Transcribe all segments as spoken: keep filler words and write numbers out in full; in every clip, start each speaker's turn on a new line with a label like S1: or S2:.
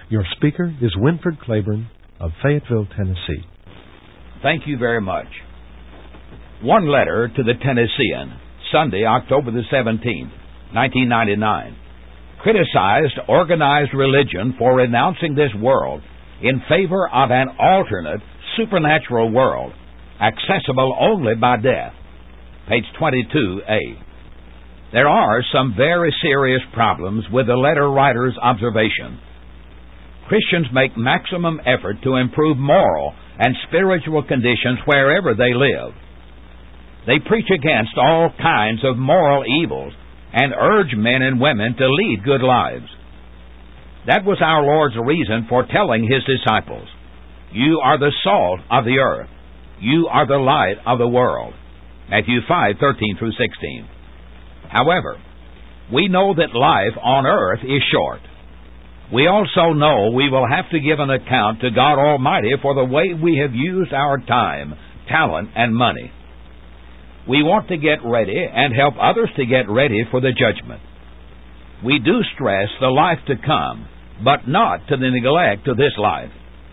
S1: Your speaker is Winford Claiborne of Fayetteville, Tennessee.
S2: Thank you very much. One letter to the Tennessean, Sunday, October the seventeenth, nineteen ninety-nine, criticized organized religion for renouncing this world in favor of an alternate supernatural world, accessible only by death. Page twenty-two A. There are some very serious problems with the letter writer's observation. Christians make maximum effort to improve moral and spiritual conditions wherever they live. They preach against all kinds of moral evils and urge men and women to lead good lives. That was our Lord's reason for telling His disciples, "You are the salt of the earth. You are the light of the world." Matthew five, thirteen through sixteen. However, we know that life on earth is short. We also know we will have to give an account to God Almighty for the way we have used our time, talent, and money. We want to get ready and help others to get ready for the judgment. We do stress the life to come, but not to the neglect of this life.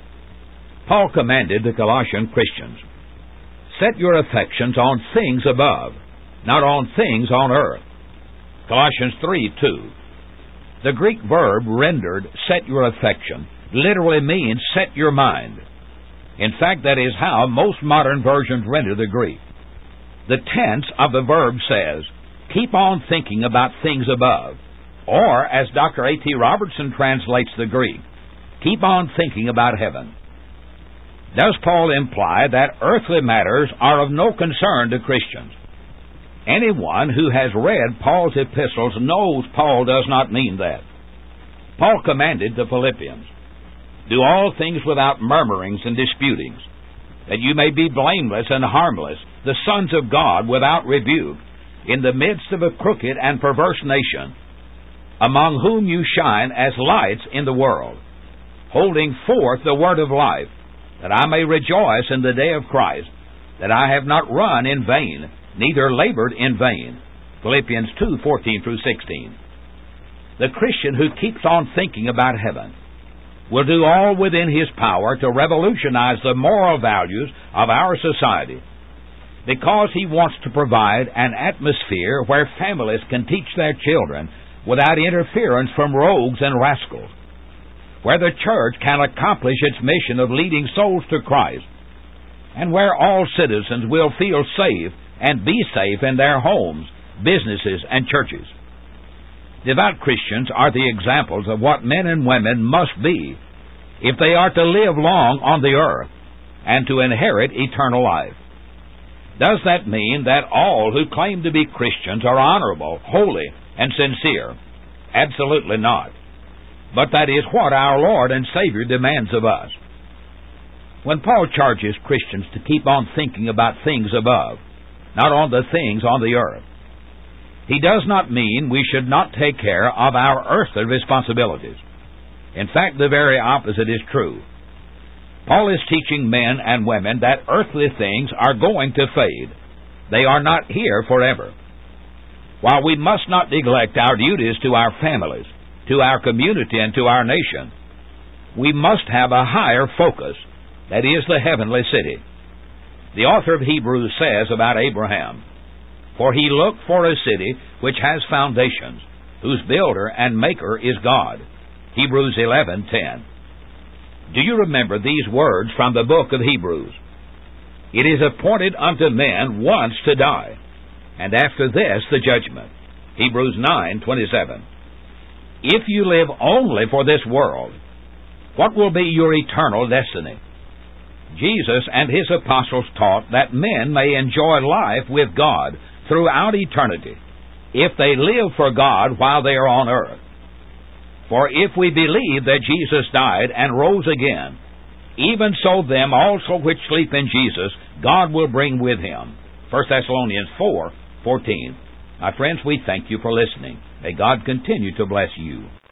S2: Paul commanded the Colossian Christians, "Set your affections on things above, not on things on earth." Colossians three two. The Greek verb rendered "set your affection" literally means "set your mind." In fact, that is how most modern versions render the Greek. The tense of the verb says, "Keep on thinking about things above," or, as Doctor A T Robertson translates the Greek, "Keep on thinking about heaven." Does Paul imply that earthly matters are of no concern to Christians? Anyone who has read Paul's epistles knows Paul does not mean that. Paul commanded the Philippians, "Do all things without murmurings and disputings, that you may be blameless and harmless, the sons of God without rebuke, in the midst of a crooked and perverse nation, among whom you shine as lights in the world, holding forth the word of life, that I may rejoice in the day of Christ, that I have not run in vain, neither labored in vain." Philippians two, fourteen through sixteen. The Christian who keeps on thinking about heaven will do all within his power to revolutionize the moral values of our society, because he wants to provide an atmosphere where families can teach their children without interference from rogues and rascals, where the church can accomplish its mission of leading souls to Christ, and where all citizens will feel safe and be safe in their homes, businesses, and churches. Devout Christians are the examples of what men and women must be if they are to live long on the earth and to inherit eternal life. Does that mean that all who claim to be Christians are honorable, holy, and sincere? Absolutely not. But that is what our Lord and Savior demands of us. When Paul charges Christians to keep on thinking about things above, not on the things on the earth, he does not mean we should not take care of our earthly responsibilities. In fact, the very opposite is true. Paul is teaching men and women that earthly things are going to fade. They are not here forever. While we must not neglect our duties to our families, to our community, and to our nation, we must have a higher focus, that is the heavenly city. The author of Hebrews says about Abraham, "For he looked for a city which has foundations, whose builder and maker is God." Hebrews eleven ten. Do you remember these words from the book of Hebrews? "It is appointed unto men once to die, and after this the judgment." Hebrews nine twenty-seven. If you live only for this world, what will be your eternal destiny? Jesus and His apostles taught that men may enjoy life with God throughout eternity if they live for God while they are on earth. For if we believe that Jesus died and rose again, even so them also which sleep in Jesus God will bring with Him. First Thessalonians four fourteen. My friends, we thank you for listening. May God continue to bless you.